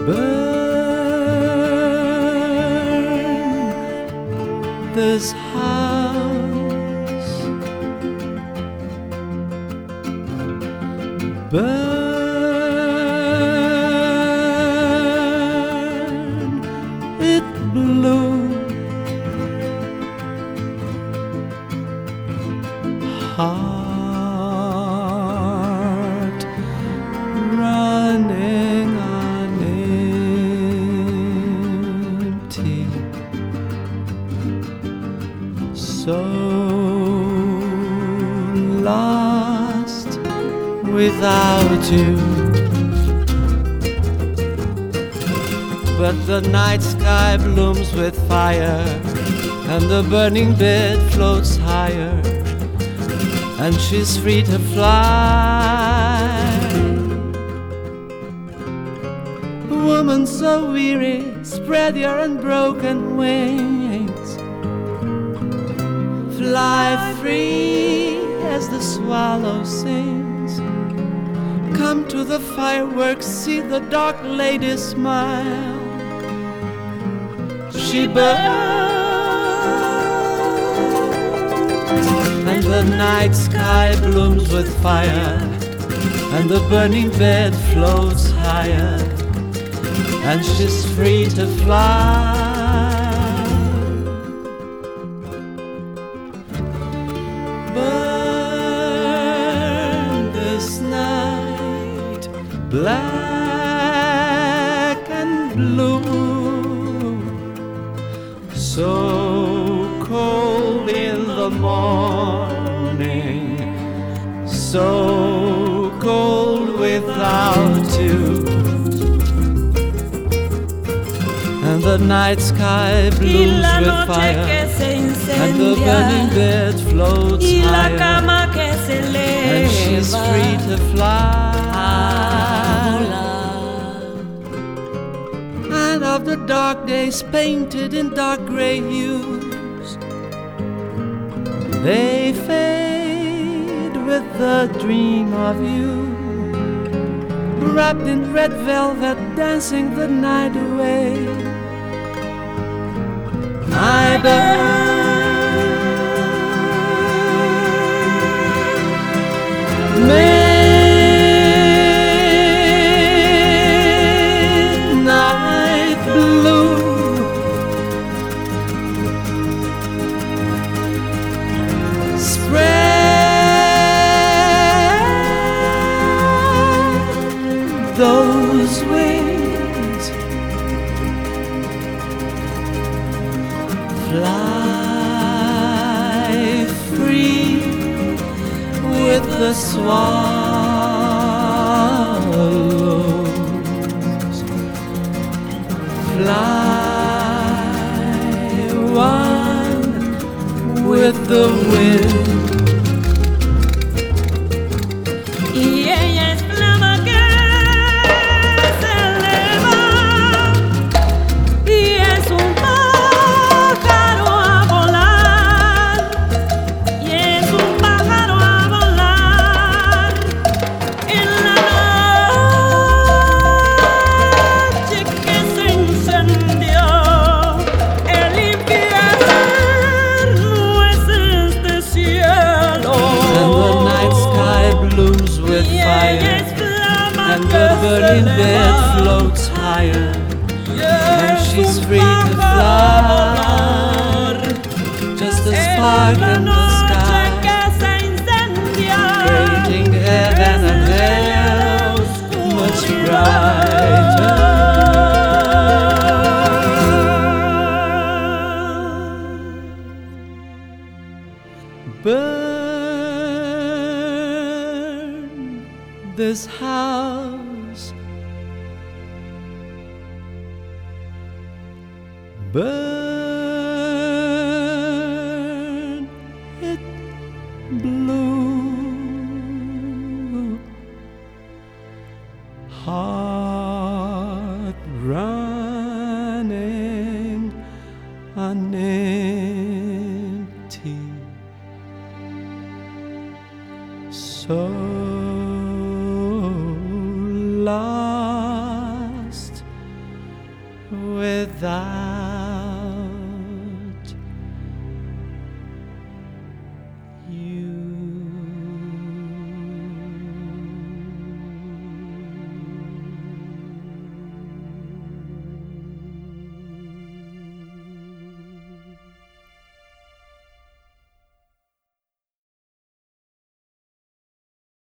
Burn this house, burn it blue. Heart running on empty, so lost without you. But the night sky blooms with fire, and the burning bed floats higher, and she's free to fly. Woman so weary, spread your unbroken wings. Fly free as the swallow sings. Come to the fireworks, see the dark lady smile. She burns, and the night sky blooms with fire, and the burning bed floats higher, and she's free to fly. Burn this night, black and blue, so cold in the morning, so cold without you. And the night sky blooms with fire, and the burning bed floats higher, and she's free to fly. And of the dark days painted in dark gray hues, they fade with the dream of you, wrapped in red velvet, dancing the night away. I burn midnight blue, spread those wings, fly free with the swallows. Fly one with the wind. Y ella es flama que se eleva, y es un pájaro a volar, y es un pájaro a volar en la noche que se incendió. El infierno es este cielo. And the night sky blooms with fire, and the burning bed floats higher, and she's free to fly. Just a spark in the sky, creating heaven and hell much brighter. Burn this house, burn it blue. Heart running on empty, so lost Navidad.